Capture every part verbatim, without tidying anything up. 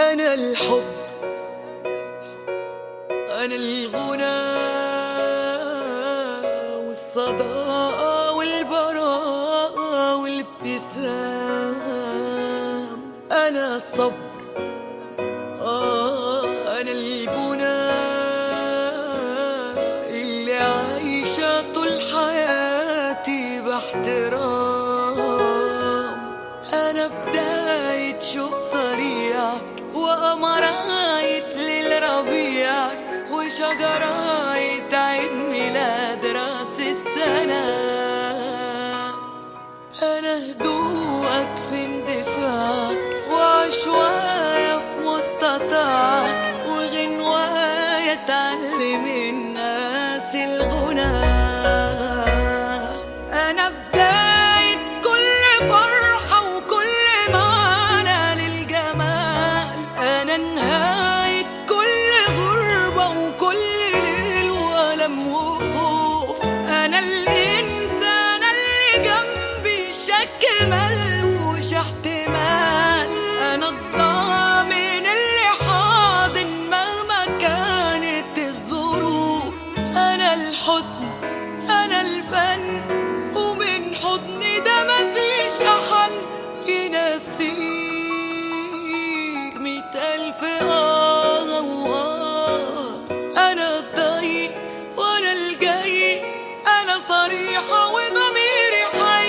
أنا الحب، أنا الغنى والصداقة والبراءة والابتسام. أنا الصبر، آه أنا البنى اللي عايشة طول حياتي باحترام. أنا بداية شوق صريعك وقمراية للربيعك وشجراية عيد ميلاد راس السنة. أنا هدوءك في اندفاعك وعشوايا في مستطاعك وغنوايا تعلم الناس الغنى. أنا بداية كل فرحة وكل معنى للجمال. أنا نهاية كل غربة وكل ليل وألم وخوف. أنا الإنسان اللي جنبي شك ملوش احتمال. أنا الضامن اللي حاضن مهما كانت الظروف. أنا الحزن، أنا الفن، ومن حضني ده مفيش أحد ينسيك مية ألف آه وآه. أنا الضيق وأنا الجاي، أنا صريحة وضميري حي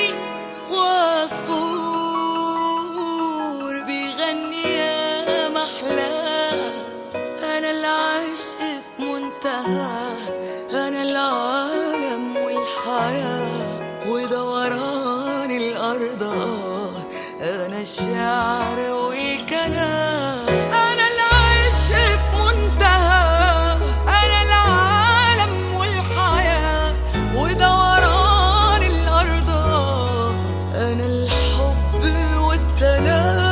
وعصفور بيغني يا محلاه. أنا العشق في منتهى، أنا العالم والحياة ودوران الأرض، أنا الشعر والكلام. أنا العشق في منتهى، أنا العالم والحياة ودوران الأرض، أنا الحب والسلام.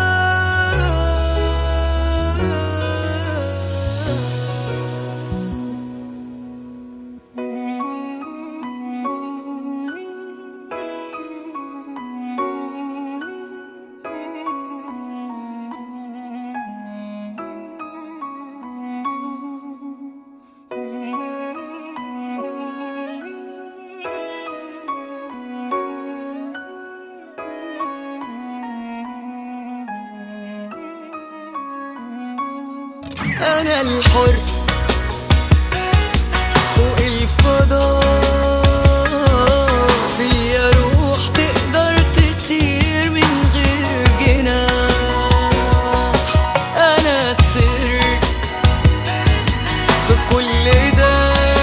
أنا الحر فوق الفضاء، فيا روح تقدر تطير من غير جناح. أنا السر في كل ده،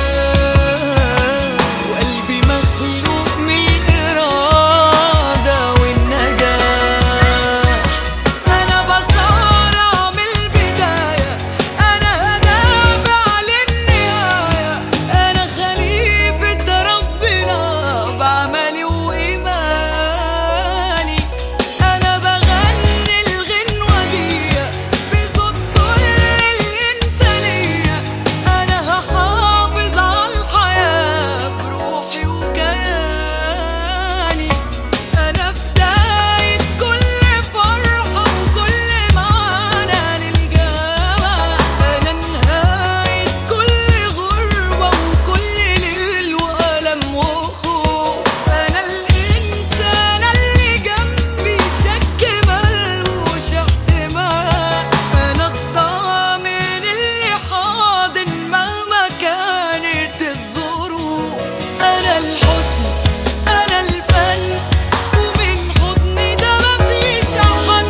وقلبي مخلوق من الإرادة والنجاح. أنا بصارع من البداية، أنا هدافع للنهاية. أنا خليفة ربنا بعملي وإيماني. أنا بغني الغنوة دي بصوت كل الإنسانية. أنا هحافظ على الحياة بروحي وكياني. أنا بداية كل فرحة وكل معنى للجمال. أنا نهاية كل غربة وكل ليل وألم وخوف. أنا الإنسان اللي جنبي شك ملوش احتمال. أنا الضامن اللي حاضن مهما كانت الظروف. أنا الحزن، أنا الفن، ومن حضني ده مفيش أحد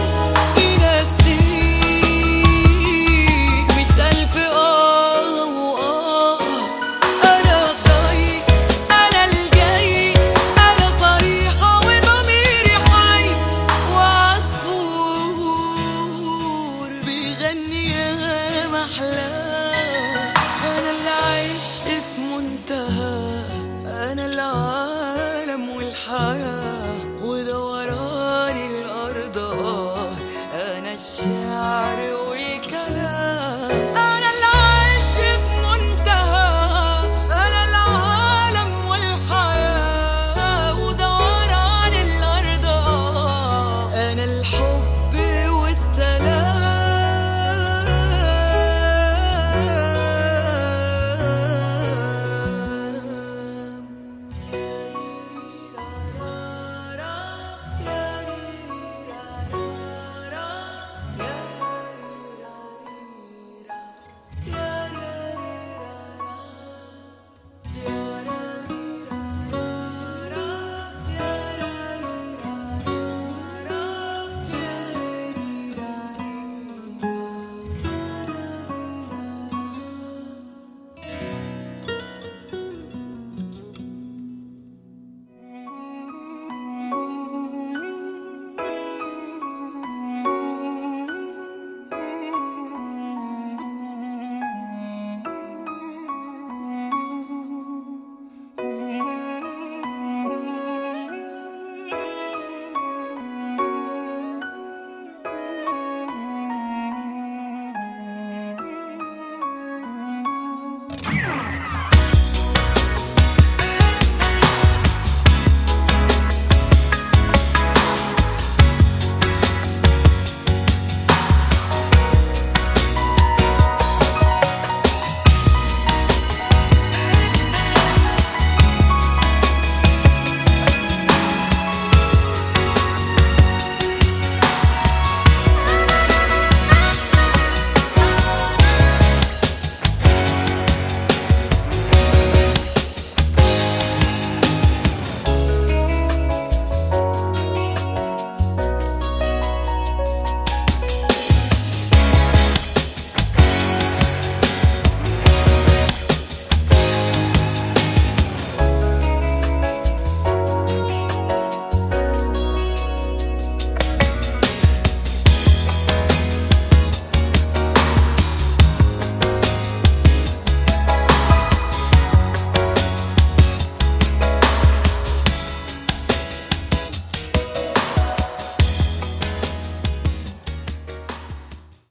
ينسيك مية ألف آه وآه. أنا الضيق، أنا الجاي، أنا صريحة وضميري حي وعصفور بيغني يا محلاه. أنا العشق في منتهى، أنا العالم والحياة ودوران الأرض، أنا الشعر والكلام. أنا العشق في منتهى، أنا العالم والحياة ودوران الأرض، أنا الحب والسلام.